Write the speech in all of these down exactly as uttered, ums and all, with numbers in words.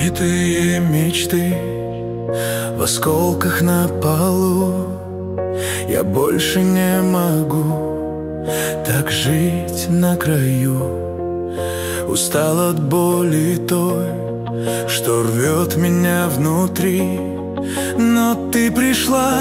Разбитые мечты в осколках на полу. Я больше не могу так жить на краю. Устал от боли той, что рвет меня внутри. Но ты пришла,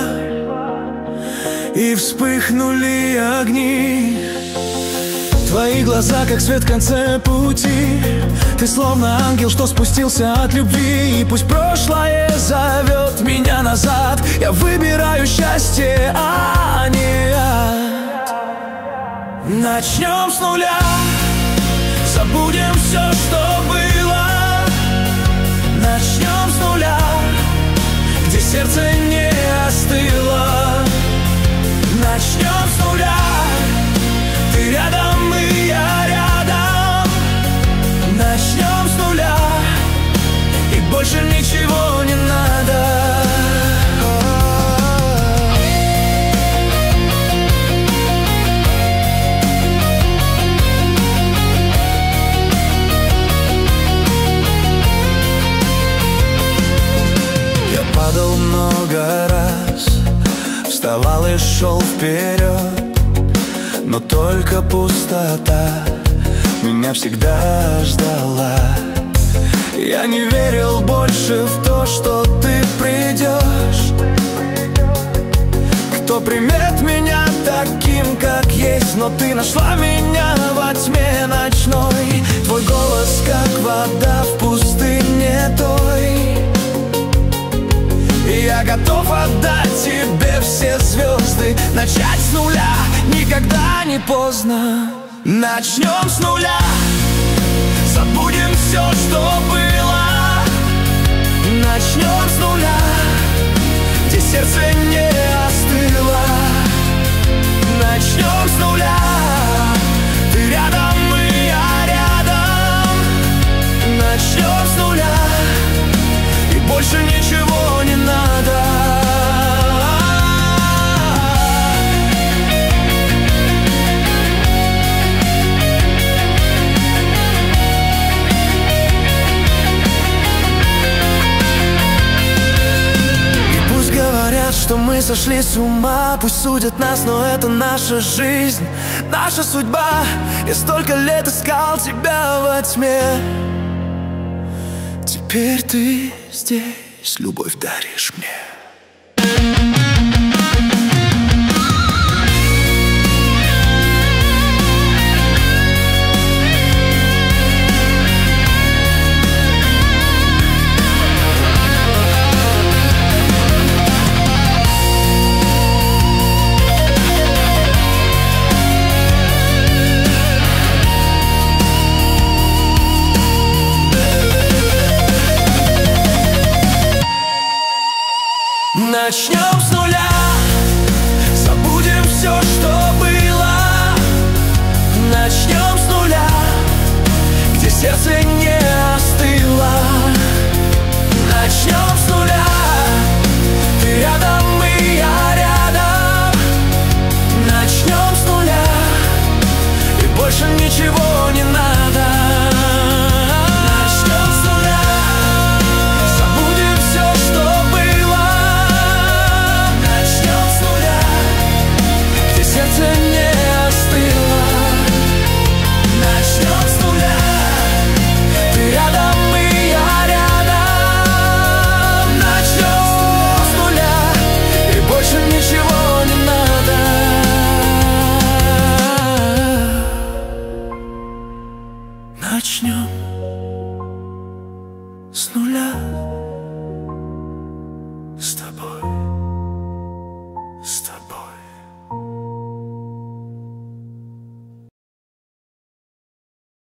и вспыхнули огни. Твои глаза, как свет в конце пути. Ты словно ангел, что спустился от любви. И пусть прошлое зовет меня назад, я выбираю счастье, а не ад. Начнем с нуля, забудем все, что было. Начнем с нуля, где сердце не остыло. Начнем с нуля, ты рядом и я рядом. Начнем с нуля, и больше ничего не надо. Я падал много раз, вставал и шел вперед, но только пустота меня всегда ждала. Я не верил больше в то, что ты придешь. Кто примет меня таким, как есть? Но ты нашла меня во тьме ночной. Твой голос, как вода в пустыне той. И я готов отдать тебе все звезды. Начать с нуля, никогда не поздно. Начнем с нуля, забудем все, что было. Начнем с нуля, где сердце не остыло. Начнем с нуля, ты рядом и я рядом. Начнем с нуля, и больше ничего не надо. Что мы сошли с ума, пусть судят нас, но это наша жизнь, наша судьба. Я столько лет искал тебя во тьме. Теперь ты здесь, любовь даришь мне. Начнем